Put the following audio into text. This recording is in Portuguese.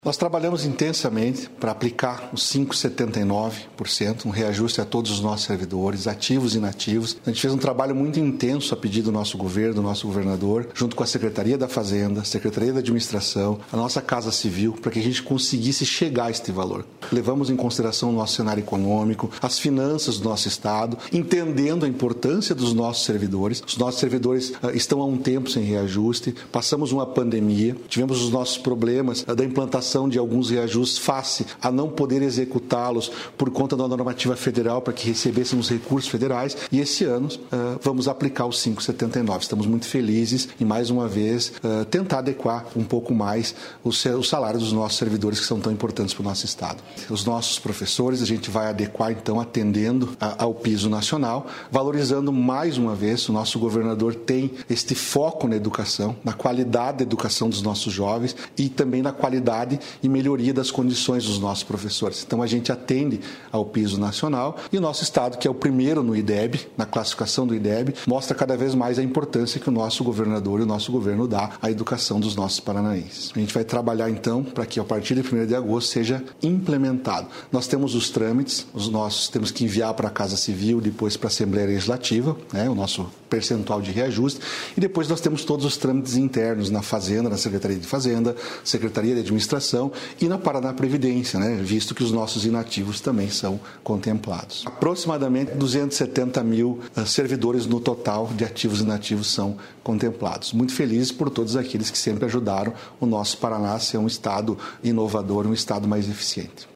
Nós trabalhamos intensamente para aplicar os 5,79%, um reajuste a todos os nossos servidores, ativos e inativos. A gente fez um trabalho muito intenso a pedido do nosso governo, do nosso governador, junto com a Secretaria da Fazenda, Secretaria da Administração, a nossa Casa Civil, para que a gente conseguisse chegar a este valor. Levamos em consideração o nosso cenário econômico, as finanças do nosso Estado, entendendo a importância dos nossos servidores. Os nossos servidores estão há um tempo sem reajuste, passamos uma pandemia, tivemos os nossos problemas da implantação de alguns reajustes face a não poder executá-los por conta da normativa federal para que recebêssemos recursos federais, e esse ano vamos aplicar os 5,79. Estamos muito felizes em, mais uma vez, tentar adequar um pouco mais o salário dos nossos servidores, que são tão importantes para o nosso Estado. Os nossos professores a gente vai adequar, então, atendendo ao piso nacional, valorizando mais uma vez. O nosso governador tem este foco na educação, na qualidade da educação dos nossos jovens e também na qualidade e melhoria das condições dos nossos professores. Então, a gente atende ao piso nacional e o nosso Estado, que é o primeiro no IDEB, na classificação do IDEB, mostra cada vez mais a importância que o nosso governador e o nosso governo dá à educação dos nossos paranaenses. A gente vai trabalhar, então, para que a partir de 1º de agosto seja implementado. Nós temos os trâmites, temos que enviar para a Casa Civil, depois para a Assembleia Legislativa, o nosso percentual de reajuste, e depois nós temos todos os trâmites internos na Fazenda, na Secretaria de Fazenda, Secretaria de Administração e na Paraná Previdência, visto que os nossos inativos também são contemplados. Aproximadamente 270 mil servidores no total de ativos e inativos são contemplados. Muito felizes por todos aqueles que sempre ajudaram o nosso Paraná a ser um Estado inovador, um Estado mais eficiente.